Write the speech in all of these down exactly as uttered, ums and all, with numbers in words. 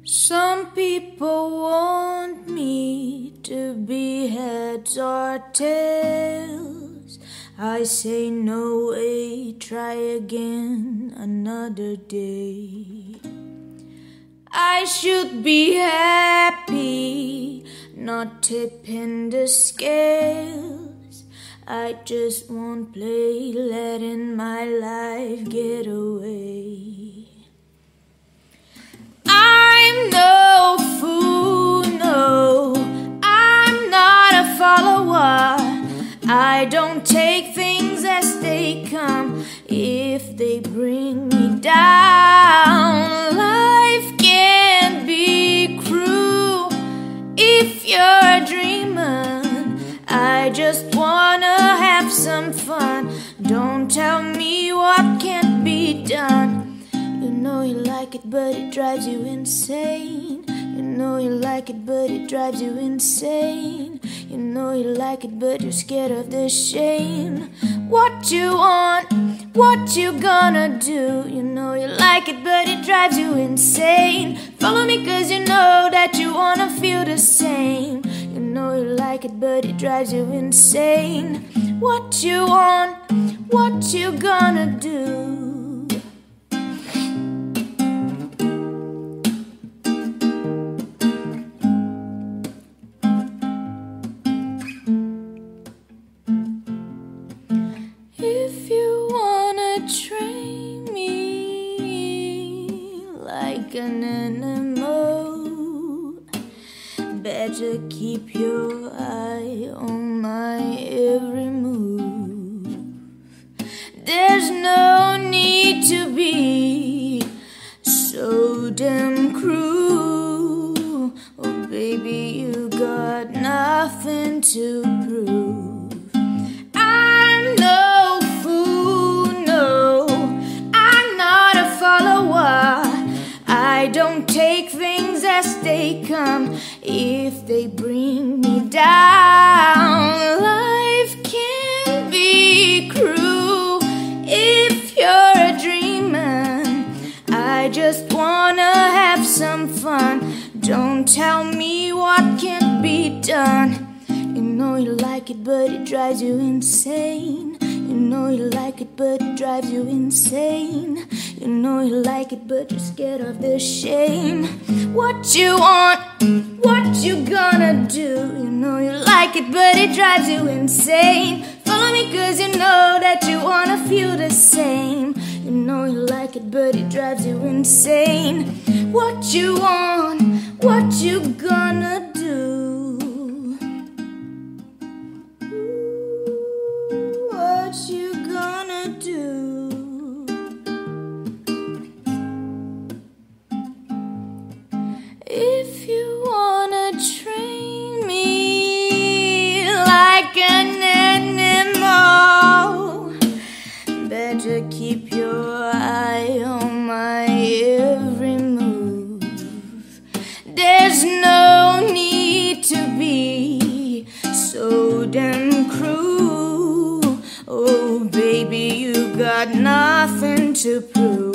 Some people want me to be heads or tails. I say no way, try again another day. I should be happy, not tipping the scales. I just won't play, letting my life get away. I'm no fool, no, I'm not a follower. I don't take things as they come if they bring me down. Life can be cruel if you're a dreamer. I just wanna have some fun. Don't tell me what can't be done. You know you like it, but it drives you insane. You know you like it, but it drives you insane. You know you like it, but you're scared of the shame. What you want, what you gonna do? You know you like it, but it drives you insane. Follow me cause you know that you wanna feel the same. You know you like it, but it drives you insane. What you want, what you gonna do? If you wanna train me like an animal, better keep your eye on my every move. There's no need to be so damn cruel. Oh baby, you got nothing to prove. I'm no fool, no, I'm not a follower. I don't take things as they come if they bring me down. Life can be cruel if you're a dreamer. I just wanna have some fun. Don't tell me what can't be done. You know you like it, but it drives you insane. You know you like it, but it drives you insane. You know you like it, but you're scared of the shame. What you want, what you gonna do? You know you like it, but it drives you insane. Follow me cause you know that you wanna feel the same. You know you like it, but it drives you insane. What you want, what you gonna do? What you gonna do? If you wanna train me like an animal, better keep your eye on my every move. There's no need to be so damn cruel. Oh baby, you got nothing to prove.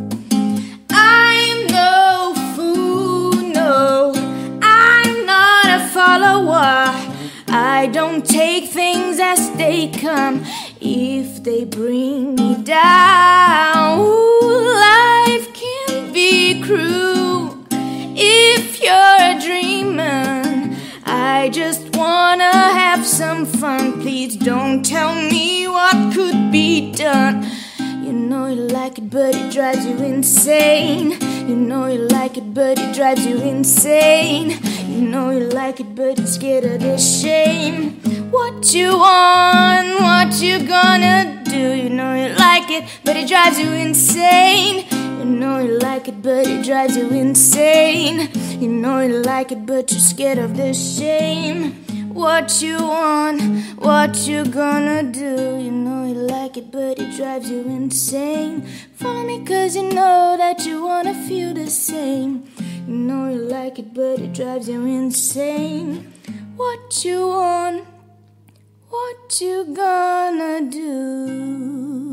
I'm no fool, no, I'm not a follower. I don't take things as they come if they bring me down. Ooh, life can be cruel if you're a dreamer. I just wanna have some fun. Please don't tell me what could be done. You know you like it, but it drives you insane. You know you like it, but it drives you insane. You know you like it, but you're scared of the shame. What you want, what you gonna do? You know you like it, but it drives you insane. You know you like it, but it drives you insane. You know you like it, but you're scared of the shame. What you want, what you gonna do? You know you like it, but it drives you insane. Follow me cause you know that you wanna feel the same. You know you like it, but it drives you insane. What you want, what you gonna do?